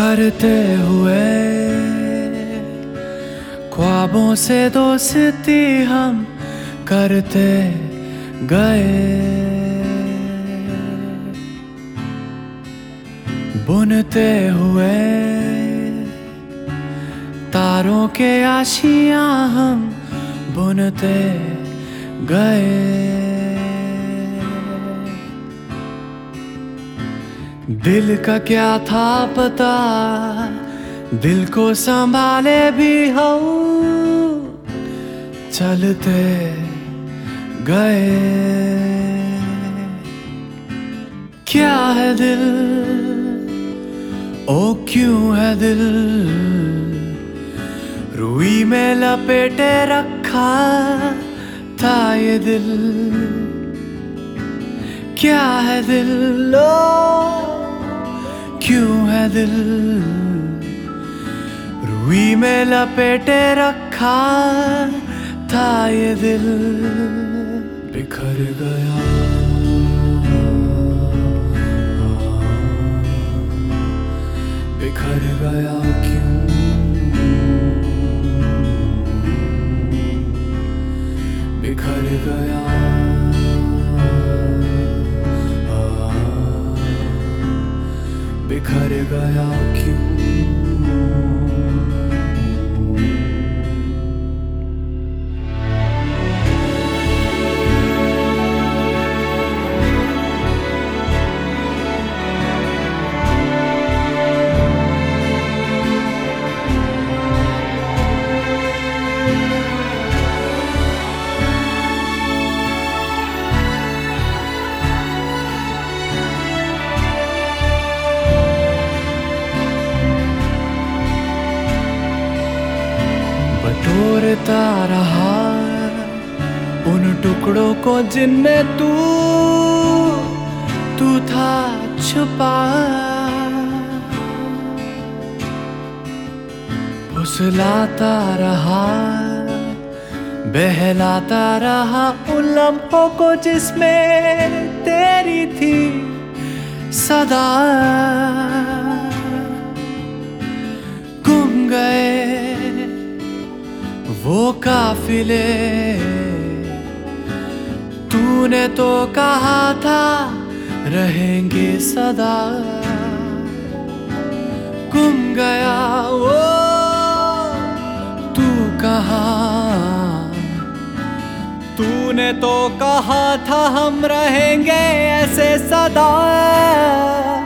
करते हुए ख्वाबों से दोस्ती हम करते गए, बुनते हुए तारों के आशियां हम बुनते गए। दिल का क्या था पता, दिल को संभाले भी हम चलते गए। क्या है दिल, ओ क्यों है दिल, रुई में लपेटे रखा था ये दिल। क्या है दिल, ओ क्यों है दिल, रुई में लपेटे रखा था ये दिल। बिखर गया, बिखर गया क्यों, बिखर गया, बिखर गया क्यों। बटोरता रहा उन टुकड़ों को जिनमें तू था छुपा, फुसलाता रहा, बहलाता रहा उन लम्हों को जिसमें तेरी थी सदा। गुम गए वो काफिले, तूने तो कहा था रहेंगे सदा। गुम गया वो तू कहाँ, तूने तो कहा था हम रहेंगे ऐसे सदा।